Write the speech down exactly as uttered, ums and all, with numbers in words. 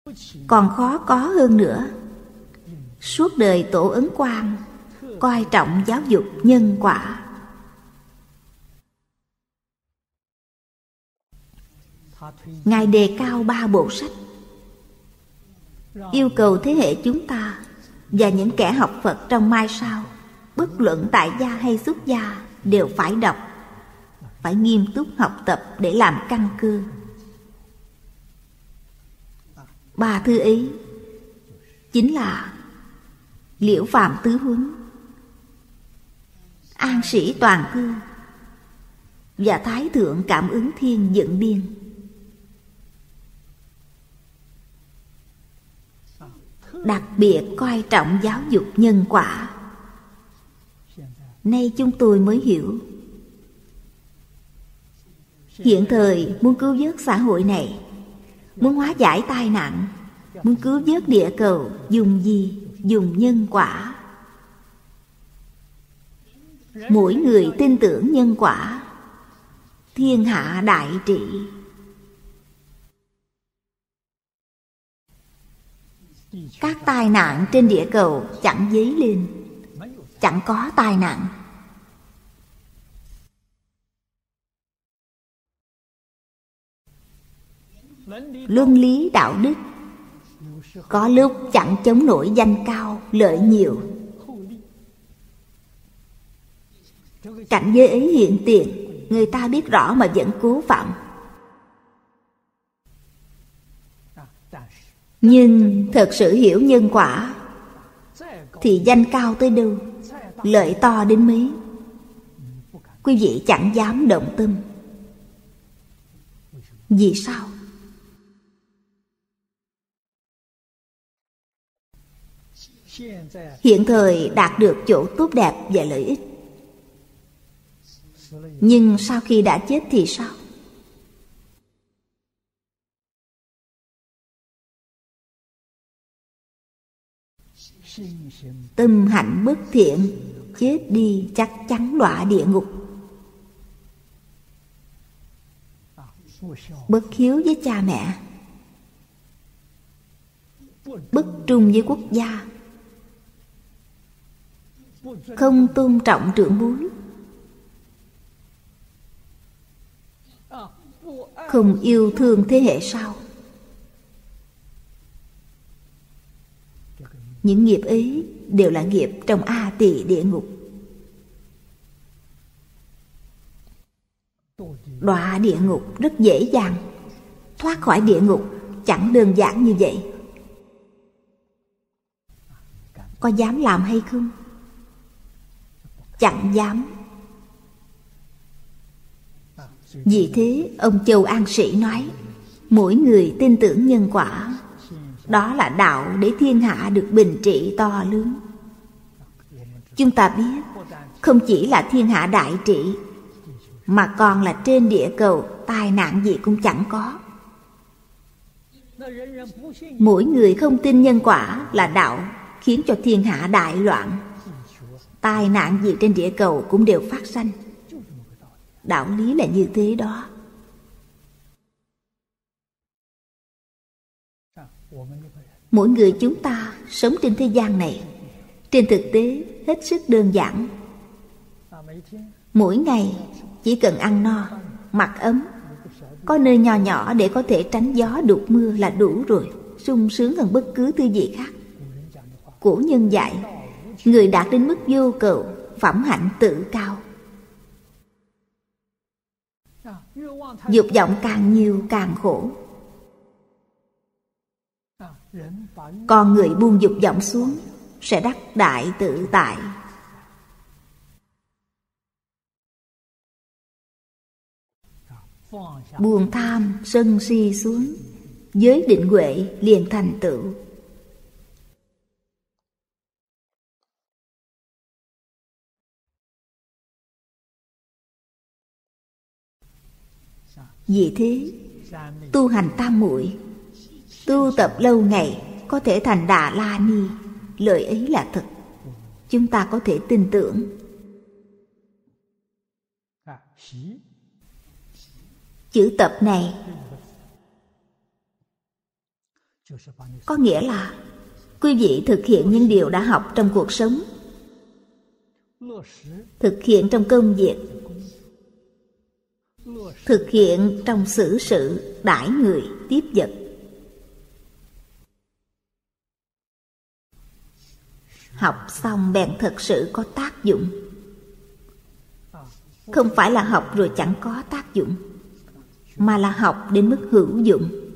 còn khó có hơn nữa. Suốt đời Tổ Ấn Quang coi trọng giáo dục nhân quả. Ngài đề cao ba bộ sách, yêu cầu thế hệ chúng ta và những kẻ học Phật trong mai sau, bất luận tại gia hay xuất gia, đều phải đọc, phải nghiêm túc học tập để làm căn cơ. Ba thư ấy chính là Liễu Phàm Tứ Huấn, An Sĩ Toàn Thư và Thái Thượng Cảm Ứng Thiên Dựng Biên. Đặc biệt coi trọng giáo dục nhân quả. Nay chúng tôi mới hiểu. Hiện thời muốn cứu vớt xã hội này, muốn hóa giải tai nạn, muốn cứu vớt địa cầu, dùng gì? Dùng nhân quả. Mỗi người tin tưởng nhân quả, thiên hạ đại trị. Các tai nạn trên địa cầu chẳng dấy lên, chẳng có tai nạn. Luân lý đạo đức có lúc chẳng chống nổi danh cao lợi nhiều. Cảnh giới ấy hiện tiền, người ta biết rõ mà vẫn cố phạm. Nhưng thật sự hiểu nhân quả thì danh cao tới đâu, lợi to đến mấy, quý vị chẳng dám động tâm. Vì sao? Hiện thời đạt được chỗ tốt đẹp và lợi ích, nhưng sau khi đã chết thì sao? Tâm hạnh bất thiện, chết đi chắc chắn đọa địa ngục. Bất hiếu với cha mẹ, bất trung với quốc gia, không tôn trọng trưởng bối, không yêu thương thế hệ sau. Những nghiệp ấy đều là nghiệp trong A Tỳ địa ngục. Đọa địa ngục rất dễ dàng, thoát khỏi địa ngục chẳng đơn giản như vậy. Có dám làm hay không? Chẳng dám. Vì thế ông Châu An Sĩ nói, mỗi người tin tưởng nhân quả, đó là đạo để thiên hạ được bình trị to lớn. Chúng ta biết, không chỉ là thiên hạ đại trị, mà còn là trên địa cầu tai nạn gì cũng chẳng có. Mỗi người không tin nhân quả là đạo, khiến cho thiên hạ đại loạn. Tai nạn gì trên địa cầu cũng đều phát sanh. Đạo lý là như thế đó. Mỗi người chúng ta sống trên thế gian này, trên thực tế hết sức đơn giản. Mỗi ngày chỉ cần ăn no, mặc ấm, có nơi nho nhỏ để có thể tránh gió đục mưa là đủ rồi, sung sướng hơn bất cứ thứ gì khác. Cổ nhân dạy, người đạt đến mức vô cầu, phẩm hạnh tự cao. Dục vọng càng nhiều càng khổ. Còn người buông dục vọng xuống sẽ đắc đại tự tại. Buông tham sân si xuống, giới định huệ liền thành tựu. Vì thế, tu hành tam muội, tu tập lâu ngày có thể thành Đà La Ni, lời ấy là thật. Chúng ta có thể tin tưởng. Chữ tập này Có nghĩa là quý vị thực hiện những điều đã học trong cuộc sống, thực hiện trong công việc, thực hiện trong xử sự, đãi người, tiếp vật. Học xong bèn thật sự có tác dụng. Không phải là học rồi chẳng có tác dụng, mà là học đến mức hữu dụng.